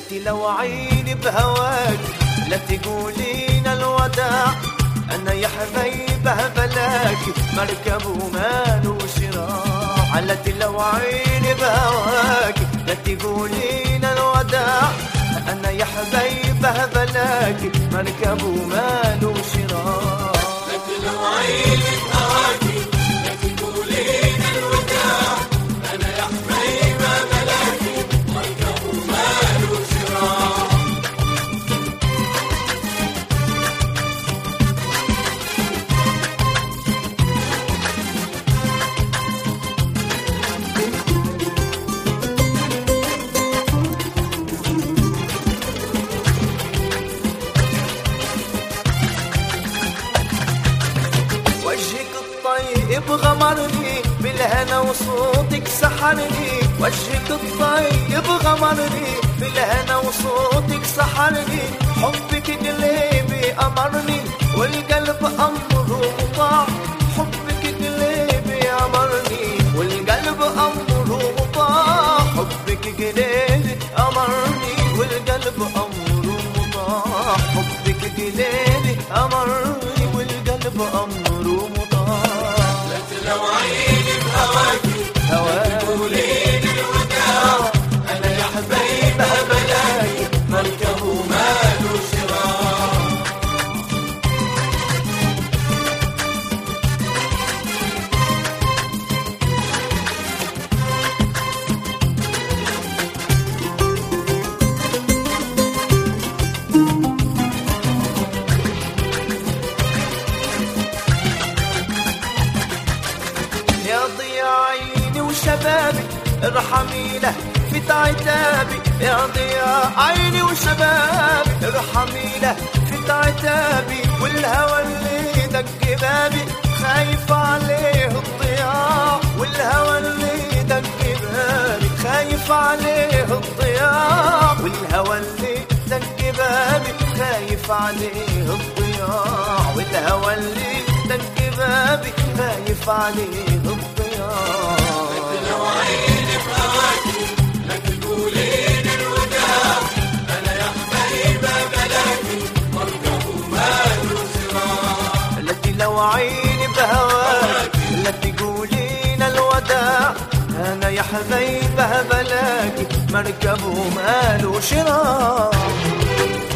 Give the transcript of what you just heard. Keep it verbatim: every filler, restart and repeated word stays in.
التي لو عيني بهواك لا تقولين الوداع. أنا يا حبيبه بلاك مركب ومال وشراع. التي لو عيني بهواك لا تقولين الوداع. أنا يا حبيبه بلاك مركب ومال وشراع. التي لو عيني بهواك لا تقولين الوداع. أنا يا حبيبه بلاك مركب ومال وشراع. وجهك الطيب غمرني بالهنا وصوتك سحرني. وجهك الطيب غمرني بالهنا وصوتك سحرني. حبك قلبي أمرني والقلب أمره مطاع. حبك قلبي أمرني والقلب أمره مطاع. حبك قلبي أمرني والقلب أمره مطاع. حبك قلبي أمرني والقلب أمره مطاع. التي لو عيني بهواك هواك تقولين الوداع. أنا يا حبيبه بلاك مركب ومال وشراع. يا ضياء عيني وشبابي ارحمي له في عتابي. يا ضياء عيني وشبابي ارحمي له في عتابي. والهوى اللي دق بابي خايف عليه الضياع. والهوى اللي دق بابي خايف عليه الضياع. والهوى اللي دق بابي خايف عليه الضياع. والهوى اللي دق بابي خايف عليه الضياع. لو عيني بهواك لا تقولين الوداع. أنا يا حبيبه بلاك مركب ومال وشراع. التي لو عيني بهواك لا تقولين الوداع. أنا يا حبيبه بلاك مركب ومال وشراع.